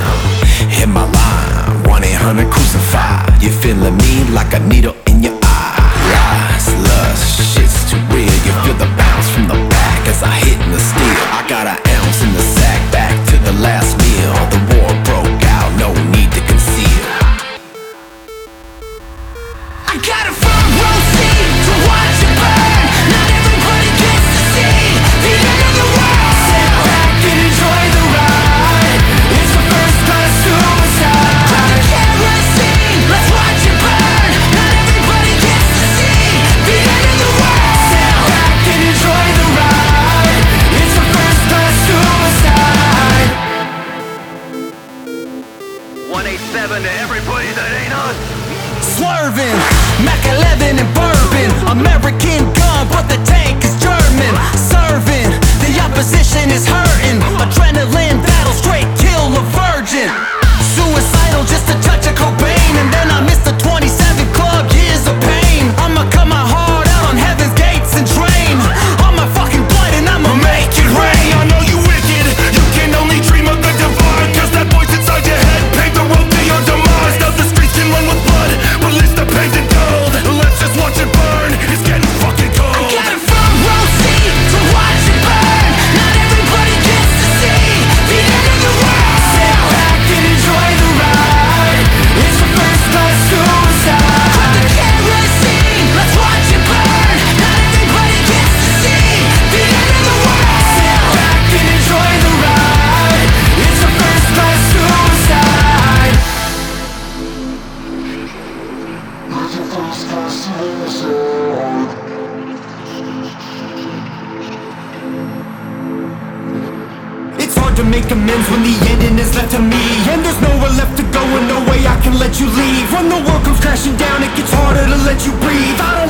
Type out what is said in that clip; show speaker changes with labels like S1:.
S1: Hit my line, 1-800-CRUCIFY. You feeling me like a needle in your eye. Rise, lust, shit's too real. You feel the bounce from the back as I hit in the steel. I got an ounce in the sack, back to the last meal. The war broke out, no need to conceal. I got a front row seat to watch it burn. Not everybody gets to see the end of the world. Sit back and enjoy the ride. It's the first class suicide. Grab the kerosene, let's watch it burn. Not everybody gets to see the end of the world. Sit back and enjoy the ride. It's the first class suicide.
S2: 187 to everybody that ain't us.
S1: Swerving, Mac 11 and bourbon. American gun, but the tank is German. Serving, the opposition is hurting. Adrenaline battle, straight kill a virgin. Suicidal, just a touch of Cobain. And then I missed the 27 club, years of pain. I'ma cut my heart out on heaven's gates and drain all my fucking blood and I'ma make it rain.
S3: I know you wicked, you can only dream of the divine. Cause that voice inside your head paved the road to your demise. Now the streets can run with blood, but let's the paved and cold. Let's just watch it burn, it's getting fucking cold.
S1: I got a front row seat to watch it burn. Not everybody gets to see the end of the world. Sit back and enjoy the ride. It's the first class suicide. Grab the kerosene, let's watch it burn. Not everybody gets to see the end of the world. Sit back and enjoy the ride. It's the first class suicide. It's hard to make amends when the ending is left to me. And there's nowhere left to go and no way I can let you leave. When the world comes crashing down, it gets harder to let you breathe. I